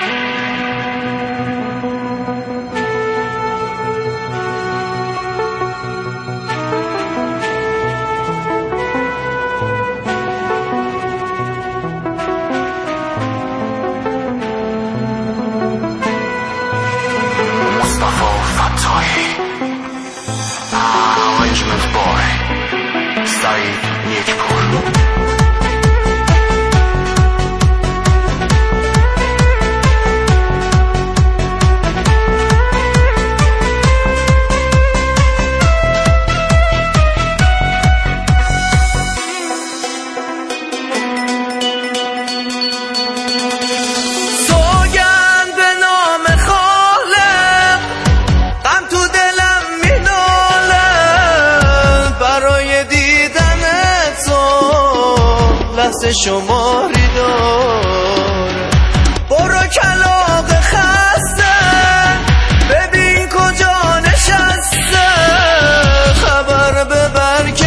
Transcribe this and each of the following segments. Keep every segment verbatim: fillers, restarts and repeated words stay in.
شماری داره برو کلاغ خسته ببین کجا نشسته خبر ببر که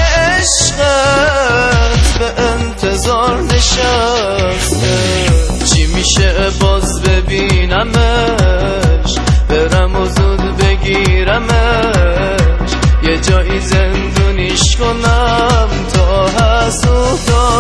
عشقت به انتظار نشسته چی میشه باز ببینمش برم و زود بگیرمش یه جایی زندونیش کنم تا حسود تا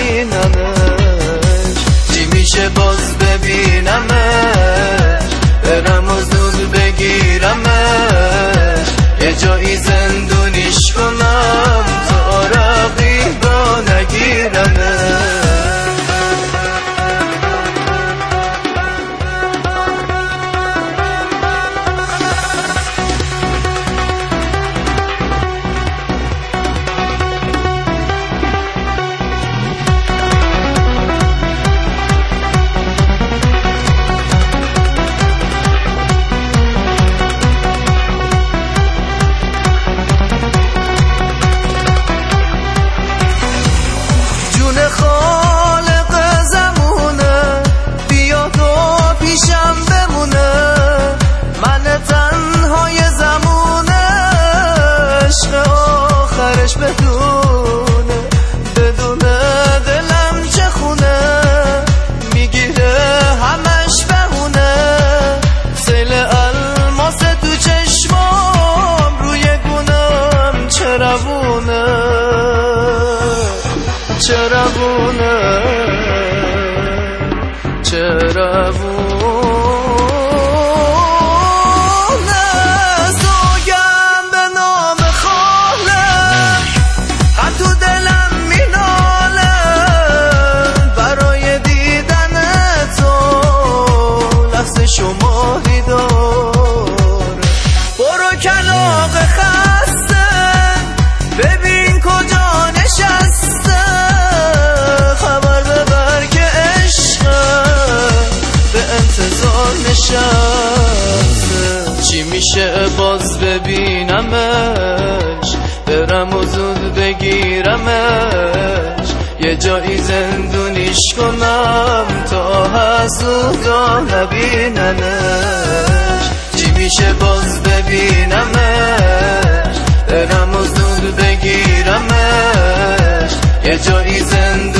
نبینمش چی میشه باز ببینمش برم و زود بگیرمش یه جایی زندونیش کنم تا رقیبا نگیرمش بدونه بدونه دلم چه خونه میگیره همش بهونه سیل الماس تو چشمام روی گونم چربونه چربونه چربونه شماری داره برو کلاغ خسته ببین کجا نشسته خبر ببر که عشقت به انتظار نشسته چی میشه باز ببینمش برم و زود بگیرمش یه جایی زندونیش کنم تا حسودا نبیننش چی میشه باز ببینمش برم و زود بگیرمش یه جایی زندونیش